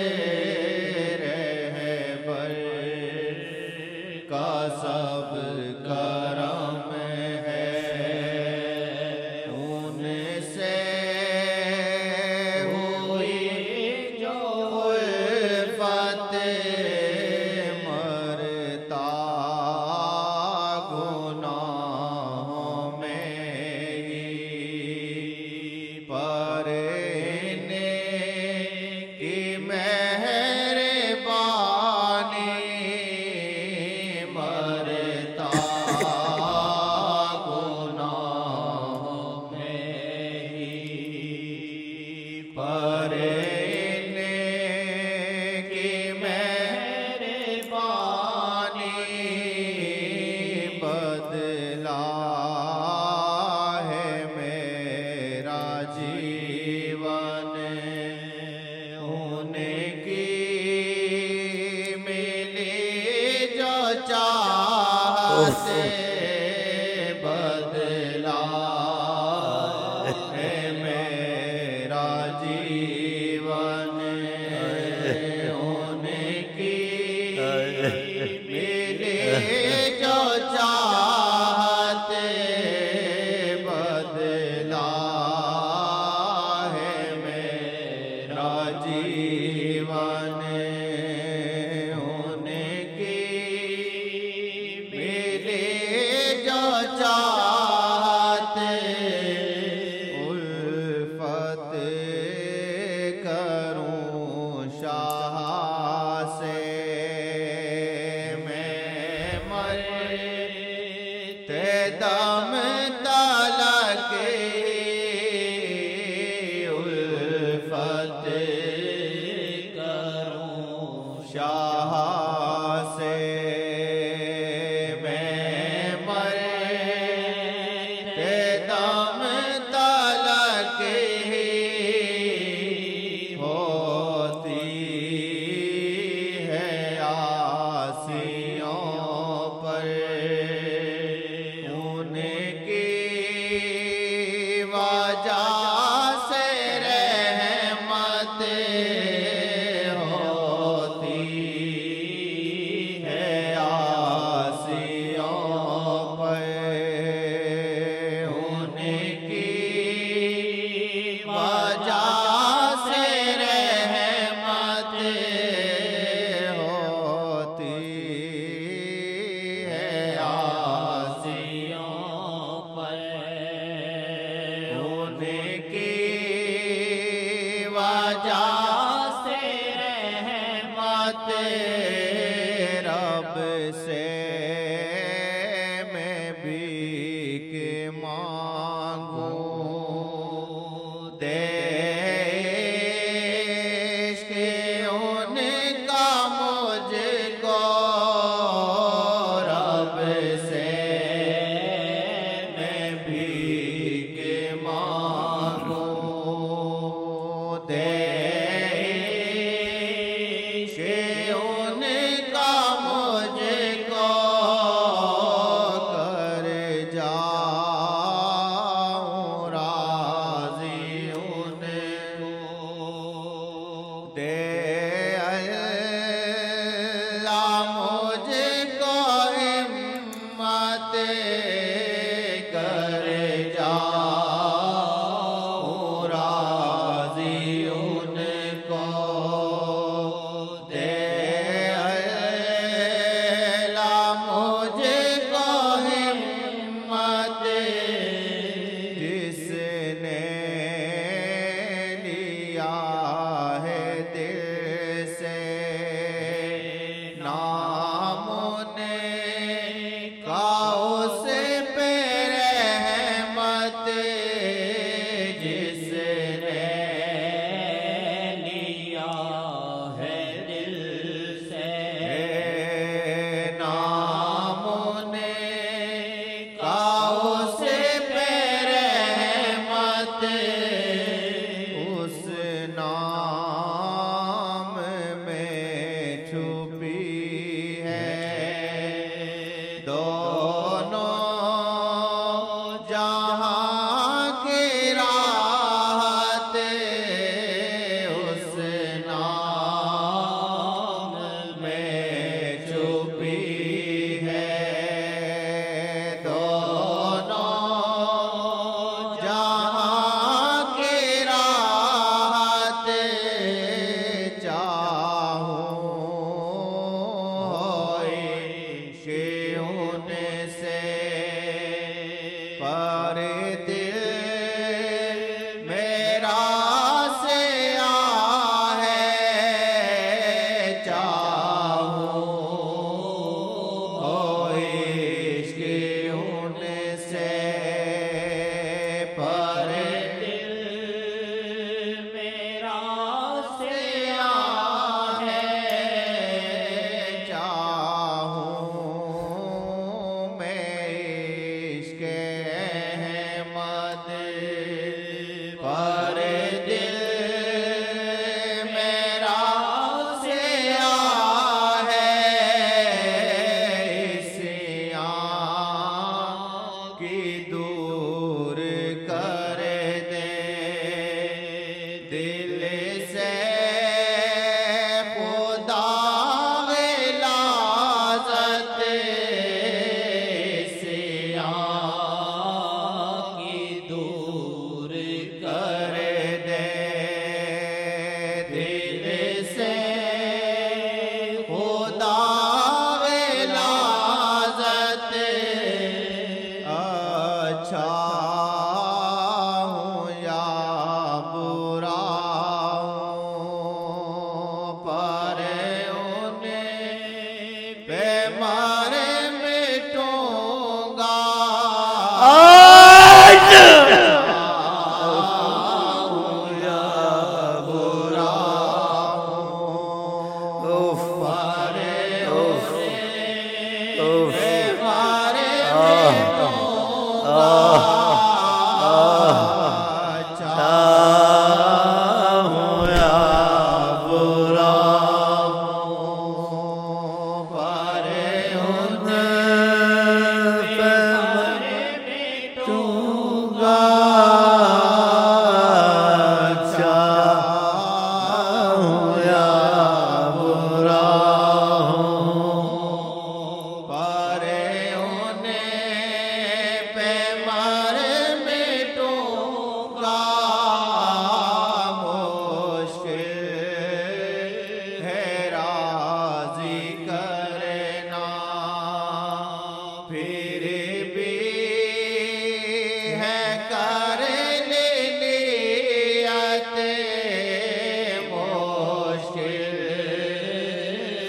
रहबर का सब करम है, उनसे हुई जो उल्फत मरता गुनाहों में ही, पर की मेहरबानी मरता गुनाहों में ही, पर की मेहरबानी बदला है मेरा जीवन, उनकी मिली जो चाहते बदला है मेरा जीवन, उनकी मिली जो चाहते बदला है मेरा जीवन, उनकी मिली जो चाहते उल्फत करूं शाह से मैं मरते दम तलक उल्फत करूं शाह से, मैं मरते दम तलक होती है आसियों पर उनकी वजह से रहमत होती है आसियों पर, उनकी वजह से रहमत होती है आसियों पर, उनकी वजह से रहमत रब से मैं भीख मांगूं, देश के उनका मुझको रब से मैं भीख मांगूं, देश के उनका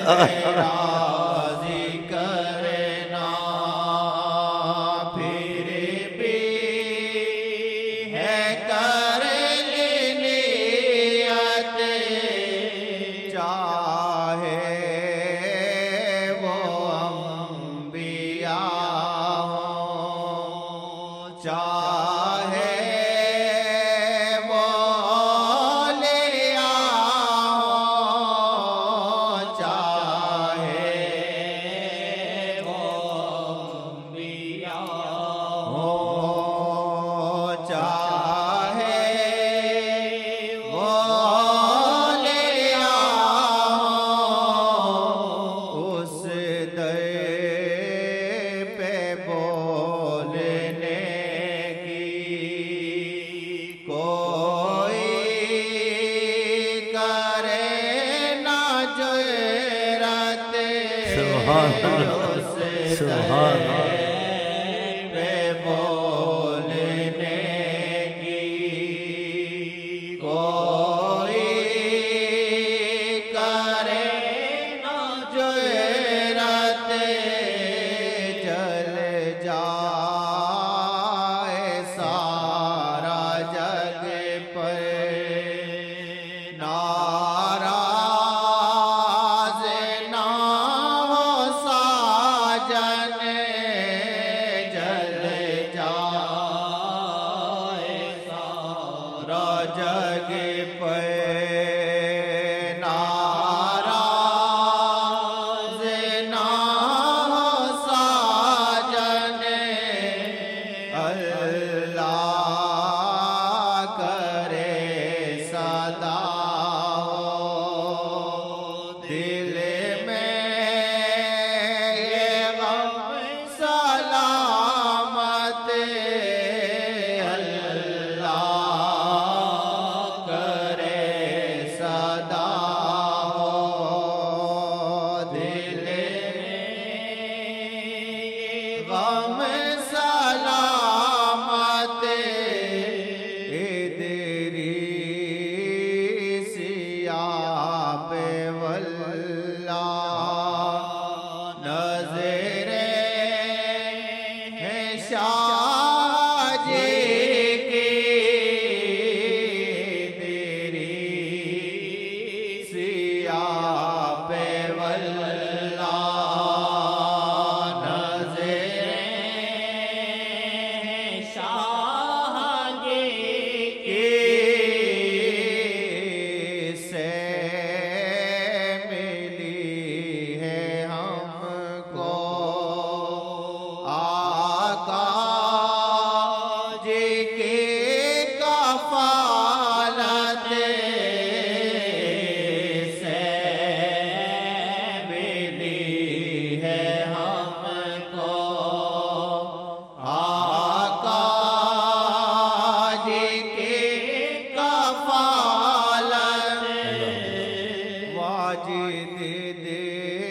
राजी करना फिर भी है कर नियत चाहे वो अंबिया हो चाहे पे बोलने की कोई करे ना जुर्रत जल जाए सारा जग पर नाराज ना हो साजन जल जाए सारा जग पर नाराज ना हो साजन अल्लाह करे सदा दिल में ये गम सलामत अल्लाह करे सदा दिल में गम सलामत इदरीसिया पे वल्ला नज़रे है शाह जी की इदरीसिया पे वल्ला नज़रे है शाह जी की से मिली है हमको आका जी की कफालत से मिली है हमको आका जी की कफालत वाजिद दिल